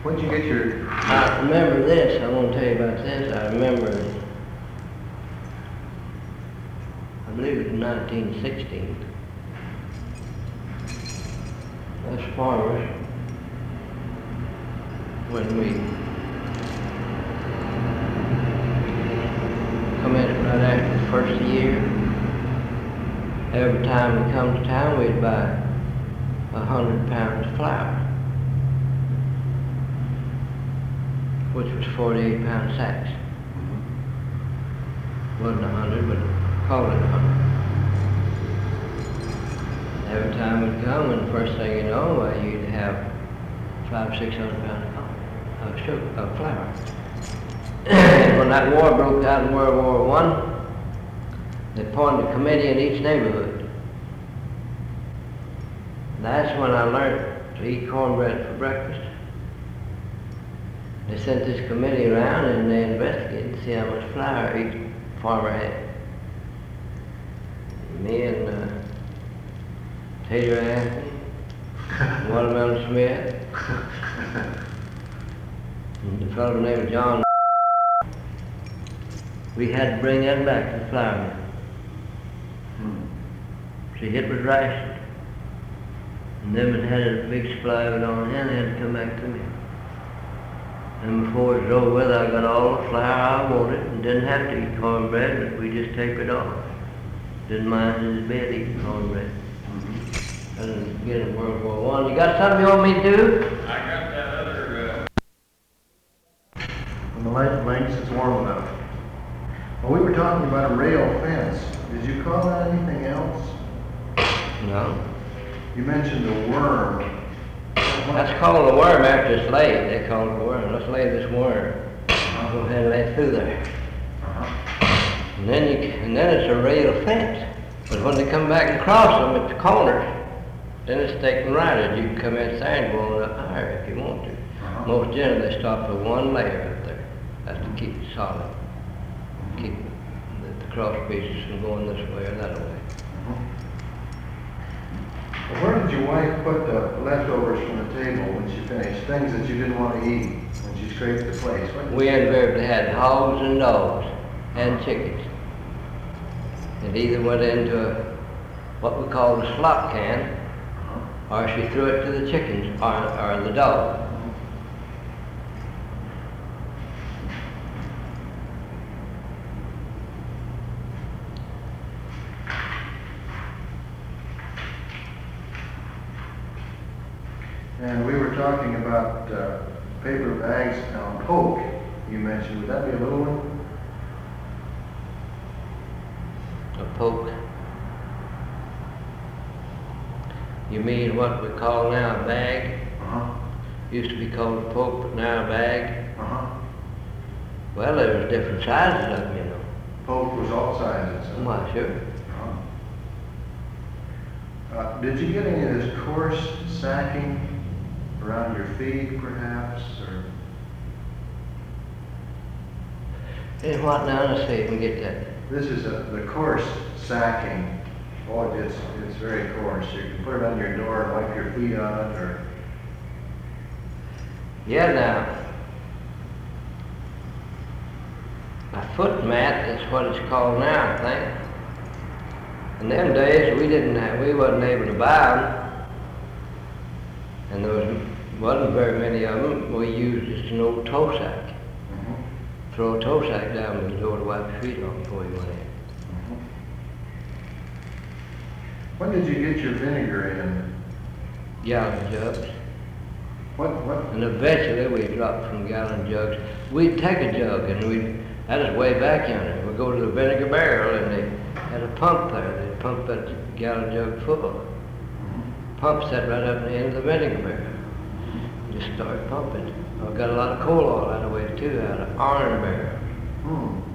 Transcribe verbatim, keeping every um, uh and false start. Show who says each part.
Speaker 1: When'd you get your...
Speaker 2: I remember this, I want to tell you about this. I remember, I believe it was nineteen sixteen. Us farmers, when we come in right after the first year, every time we come to town, we'd buy a hundred pounds of flour, which was forty-eight pound sacks. Wasn't a hundred, but called it a hundred. Every time we'd come, and the first thing you know, uh, you'd have five, six hundred pounds of coffee, of sugar, of flour. And when that war broke out in World War One, they appointed a committee in each neighborhood. That's when I learned to eat cornbread for breakfast. They sent this committee around and they investigated to see how much flour each farmer had. Me and uh, Tater Anthony, Watermelon Smith, and the fellow named John. We had to bring that back to the flour mill. Hmm. See, it was rationed. And then it had a big supply of it on hand, they had to come back to me. And before it was over with, I got all the flour I wanted and didn't have to eat cornbread, but we just tapered off. Didn't mind his bed eating cornbread. Mm-hmm. I didn't get in World War One. You got something you want me to do?
Speaker 3: I got that other, uh...
Speaker 1: When the light blinks, it's warm enough. Well, we were talking about a rail fence. Did you call that anything else?
Speaker 2: No.
Speaker 1: You mentioned a worm.
Speaker 2: That's called a worm after it's laid. They call it a worm. Let's lay this worm. I'll go ahead and lay it through there. Uh-huh. And then you, and then it's a rail fence. But when they come back and cross them at the corners, then it's taken right as you can come inside and go on up higher if you want to. Uh-huh. Most generally they stop for one layer up there. That's to keep it solid. Keep the, the cross pieces from going this way or that way.
Speaker 1: Well, where did your wife put the leftovers from the table when she finished? Things that you didn't want to eat when she scraped the place?
Speaker 2: We invariably had hogs and dogs and chickens. It either went into a, what we call the slop can, or she threw it to the chickens or, or the dog.
Speaker 1: And we were talking about uh, paper bags on poke, you mentioned. Would that be a little one?
Speaker 2: A poke. You mean what we call now a bag?
Speaker 1: Uh-huh.
Speaker 2: Used to be called a poke, but now a bag.
Speaker 1: Uh-huh.
Speaker 2: Well, there was different sizes of them, you know.
Speaker 1: Poke was all sizes. Huh?
Speaker 2: Why, sure.
Speaker 1: Uh-huh. Uh, did you get any of this coarse sacking around your feet, perhaps, or?
Speaker 2: Hey, what now? Let's see if we can get that.
Speaker 1: This is a, the coarse sacking. Oh, it's, it's very coarse. You can put it on your door and wipe your feet on it, or?
Speaker 2: Yeah, now. A foot mat, that's what it's called now, I think. In them days, we didn't have, we wasn't able to buy them. And there was, wasn't very many of them. We used just an old toe sack. Mm-hmm. Throw a toe sack down to the door to wipe your feet on before you went in.
Speaker 1: Mm-hmm. When did you get your vinegar in?
Speaker 2: Gallon jugs.
Speaker 1: What, what?
Speaker 2: And eventually we dropped from gallon jugs. We'd take a jug and we'd, that is way back yonder. We'd go to the vinegar barrel and they had a pump there. They'd pump that gallon jug full. Mm-hmm. Pump set right up in the end of the vinegar barrel. Just started pumping. I got a lot of coal oil out of the way too, out of iron barrels.
Speaker 1: Hmm.